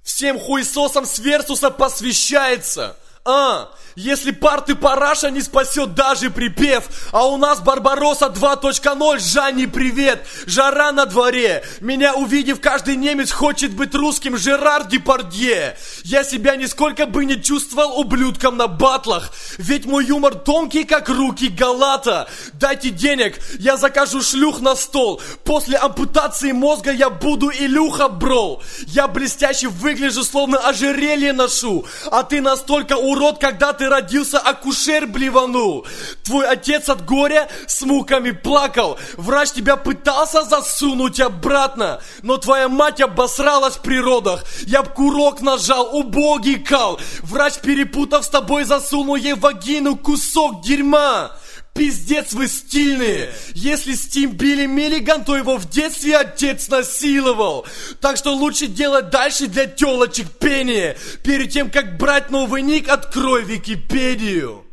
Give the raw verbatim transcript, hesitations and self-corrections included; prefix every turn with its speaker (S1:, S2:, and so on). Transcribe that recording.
S1: Всем хуесосам с Версуса посвящается. А, если парты параша не спасет даже припев. А у нас Барбаросса два точка ноль, Жанне привет. Жара на дворе. Меня увидев, каждый немец хочет быть русским Жерар Депардье. Я себя нисколько бы не чувствовал ублюдком на батлах. Ведь мой юмор тонкий, как руки Галата. Дайте денег, я закажу шлюх на стол. После ампутации мозга я буду Илюха, бро. Я блестяще выгляжу, словно ожерелье ношу. А ты настолько урод, когда ты родился, акушер блеванул. Твой отец от горя с муками плакал. Врач тебя пытался засунуть обратно, но твоя мать обосралась в природах. Я б курок нажал, убогий кал. Врач, перепутав с тобой, засунул ей в вагину кусок дерьма. Пиздец вы стильные. Если Стим Билли Миллиган, то его в детстве отец насиловал. Так что лучше делать дальше для телочек пение. Перед тем, как брать новый ник, открой Википедию.